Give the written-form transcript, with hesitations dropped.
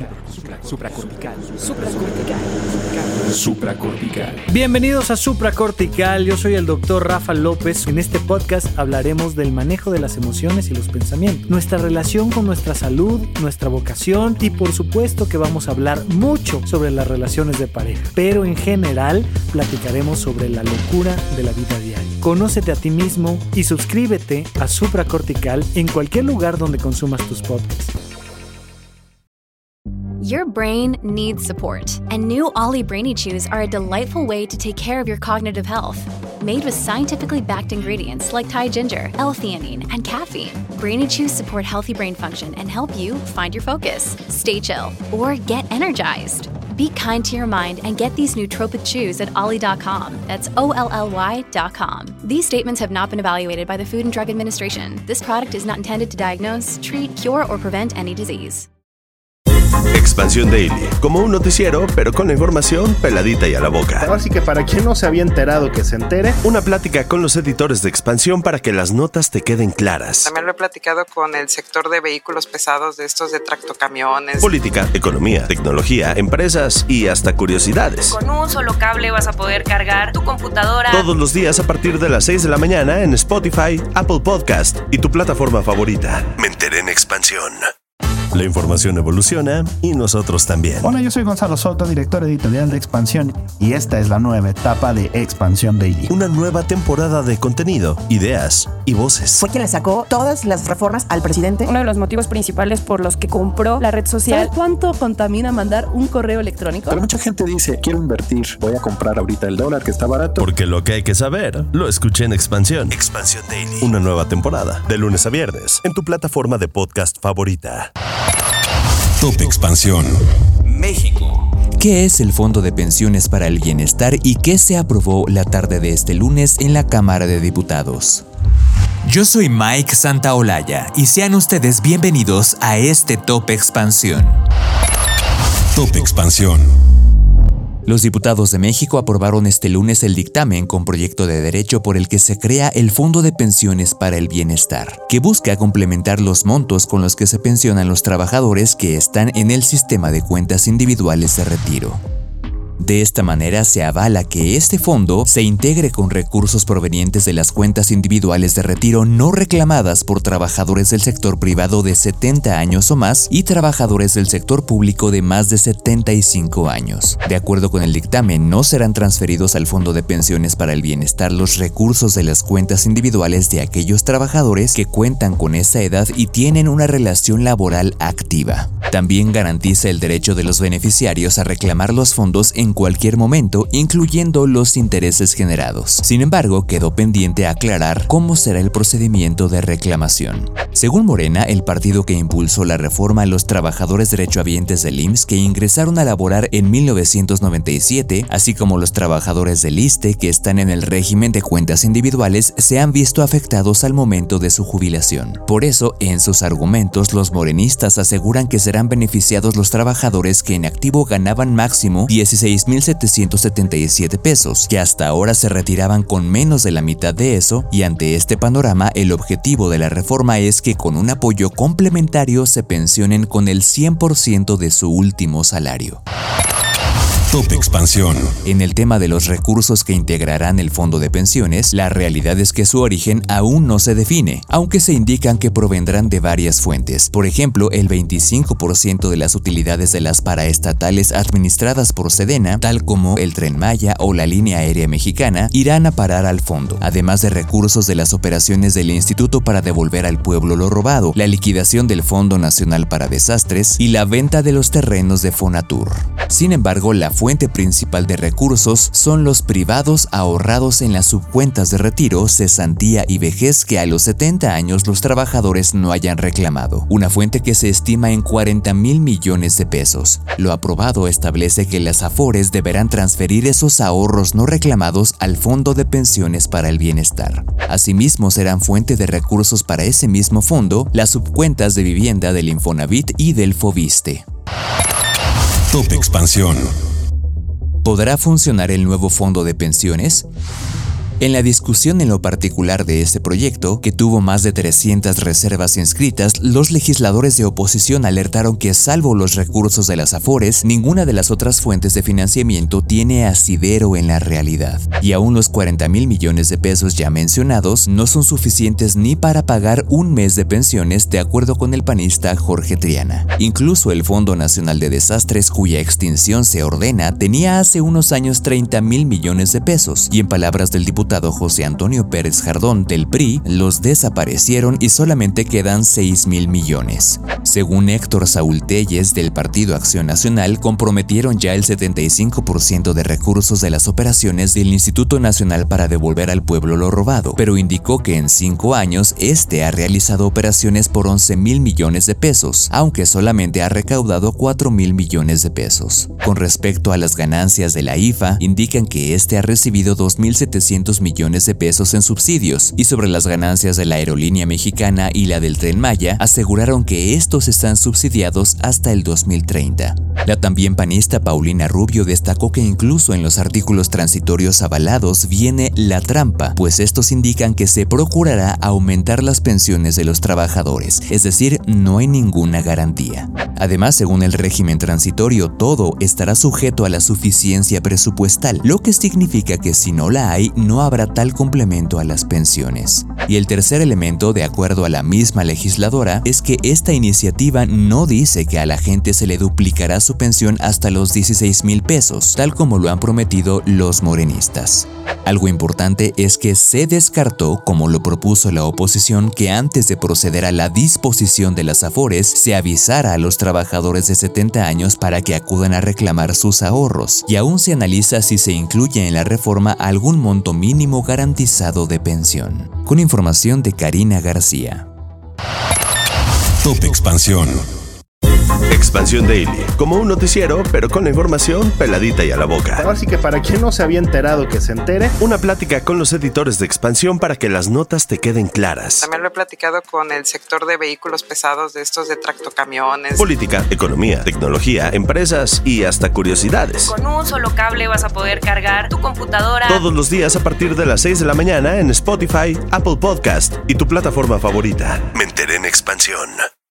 Supracortical. Bienvenidos a Supracortical, yo soy el Dr. Rafa López. En este podcast hablaremos del manejo de las emociones y los pensamientos, nuestra relación con nuestra salud, nuestra vocación y por supuesto que vamos a hablar mucho sobre las relaciones de pareja, pero en general platicaremos sobre la locura de la vida diaria. Conócete a ti mismo y suscríbete a Supracortical en cualquier lugar donde consumas tus podcasts. Your brain needs support, and new Ollie Brainy Chews are a delightful way to take care of your cognitive health. Made with scientifically backed ingredients like Thai ginger, L-theanine, and caffeine, Brainy Chews support healthy brain function and help you find your focus, stay chill, or get energized. Be kind to your mind and get these nootropic chews at ollie.com. That's OLLY.com. These statements have not been evaluated by the Food and Drug Administration. This product is not intended to diagnose, treat, cure, or prevent any disease. Expansión Daily, como un noticiero, pero con la información peladita y a la boca. Así que para quien no se había enterado, que se entere. Una plática con los editores de Expansión para que las notas te queden claras. También lo he platicado con el sector de vehículos pesados, de estos de tractocamiones. Política, economía, tecnología, empresas y hasta curiosidades. Con un solo cable vas a poder cargar tu computadora. Todos los días a partir de las 6 de la mañana en Spotify, Apple Podcast y tu plataforma favorita. Me enteré en Expansión. La información evoluciona y nosotros también. Hola, yo soy Gonzalo Soto, director editorial de Expansión, y esta es la nueva etapa de Expansión Daily. Una nueva temporada de contenido, ideas y voces. Fue quien le sacó todas las reformas al presidente. Uno de los motivos principales por los que compró la red social. ¿Sabes cuánto contamina mandar un correo electrónico? Pero mucha gente dice, quiero invertir, voy a comprar ahorita el dólar que está barato. Porque lo que hay que saber, lo escuché en Expansión. Expansión Daily. Una nueva temporada, de lunes a viernes, en tu plataforma de podcast favorita. Top Expansión. México. ¿Qué es el Fondo de Pensiones para el Bienestar y qué se aprobó la tarde de este lunes en la Cámara de Diputados? Yo soy Mike Santaolalla y sean ustedes bienvenidos a este Top Expansión. Top Expansión. Los diputados de México aprobaron este lunes el dictamen con proyecto de derecho por el que se crea el Fondo de Pensiones para el Bienestar, que busca complementar los montos con los que se pensionan los trabajadores que están en el sistema de cuentas individuales de retiro. De esta manera se avala que este fondo se integre con recursos provenientes de las cuentas individuales de retiro no reclamadas por trabajadores del sector privado de 70 años o más y trabajadores del sector público de más de 75 años. De acuerdo con el dictamen, no serán transferidos al Fondo de Pensiones para el Bienestar los recursos de las cuentas individuales de aquellos trabajadores que cuentan con esa edad y tienen una relación laboral activa. También garantiza el derecho de los beneficiarios a reclamar los fondos en cualquier momento, incluyendo los intereses generados. Sin embargo, quedó pendiente aclarar cómo será el procedimiento de reclamación. Según Morena, el partido que impulsó la reforma, los trabajadores derechohabientes del IMSS que ingresaron a laborar en 1997, así como los trabajadores del ISSSTE que están en el régimen de cuentas individuales, se han visto afectados al momento de su jubilación. Por eso, en sus argumentos, los morenistas aseguran que serán beneficiados los trabajadores que en activo ganaban máximo 16,777 pesos, que hasta ahora se retiraban con menos de la mitad de eso, y ante este panorama, el objetivo de la reforma es que con un apoyo complementario se pensionen con el 100% de su último salario. Top Expansión. En el tema de los recursos que integrarán el fondo de pensiones, la realidad es que su origen aún no se define, aunque se indican que provendrán de varias fuentes. Por ejemplo, el 25% de las utilidades de las paraestatales administradas por Sedena, tal como el Tren Maya o la Línea Aérea Mexicana, irán a parar al fondo, además de recursos de las operaciones del Instituto para devolver al pueblo lo robado, la liquidación del Fondo Nacional para Desastres y la venta de los terrenos de Fonatur. Sin embargo, la fuente principal de recursos son los privados ahorrados en las subcuentas de retiro, cesantía y vejez que a los 70 años los trabajadores no hayan reclamado, una fuente que se estima en 40,000 millones de pesos. Lo aprobado establece que las AFORES deberán transferir esos ahorros no reclamados al Fondo de Pensiones para el Bienestar. Asimismo, serán fuente de recursos para ese mismo fondo las subcuentas de vivienda del Infonavit y del Fobiste. Top Expansión. ¿Podrá funcionar el nuevo fondo de pensiones? En la discusión en lo particular de este proyecto, que tuvo más de 300 reservas inscritas, los legisladores de oposición alertaron que salvo los recursos de las Afores, ninguna de las otras fuentes de financiamiento tiene asidero en la realidad. Y aún los 40,000 millones de pesos ya mencionados no son suficientes ni para pagar un mes de pensiones, de acuerdo con el panista Jorge Triana. Incluso el Fondo Nacional de Desastres, cuya extinción se ordena, tenía hace unos años 30,000 millones de pesos, y en palabras del diputado José Antonio Pérez Jardón del PRI, los desaparecieron y solamente quedan 6,000 millones. Según Héctor Saúl Telles del Partido Acción Nacional, comprometieron ya el 75% de recursos de las operaciones del Instituto Nacional para devolver al pueblo lo robado, pero indicó que en 5 años este ha realizado operaciones por 11,000 millones de pesos, aunque solamente ha recaudado 4,000 millones de pesos. Con respecto a las ganancias de la IFA, indican que este ha recibido 2,700 millones de pesos en subsidios, y sobre las ganancias de la aerolínea mexicana y la del Tren Maya, aseguraron que estos están subsidiados hasta el 2030. La también panista Paulina Rubio destacó que incluso en los artículos transitorios avalados viene la trampa, pues estos indican que se procurará aumentar las pensiones de los trabajadores, es decir, no hay ninguna garantía. Además, según el régimen transitorio, todo estará sujeto a la suficiencia presupuestal, lo que significa que si no la hay, no habrá tal complemento a las pensiones. Y el tercer elemento, de acuerdo a la misma legisladora, es que esta iniciativa no dice que a la gente se le duplicará su pensión hasta los 16,000 pesos, tal como lo han prometido los morenistas. Algo importante es que se descartó, como lo propuso la oposición, que antes de proceder a la disposición de las Afores, se avisara a los trabajadores de 70 años para que acudan a reclamar sus ahorros, y aún se analiza si se incluye en la reforma algún monto mínimo garantizado de pensión. Con información de Karina García. Top Expansión. Expansión Daily, como un noticiero, pero con la información peladita y a la boca. Así que para quien no se había enterado, que se entere. Una plática con los editores de Expansión para que las notas te queden claras. También lo he platicado con el sector de vehículos pesados, de estos de tractocamiones. Política, economía, tecnología, empresas y hasta curiosidades. Con un solo cable vas a poder cargar tu computadora. Todos los días a partir de las 6 de la mañana en Spotify, Apple Podcast y tu plataforma favorita. Me enteré en Expansión.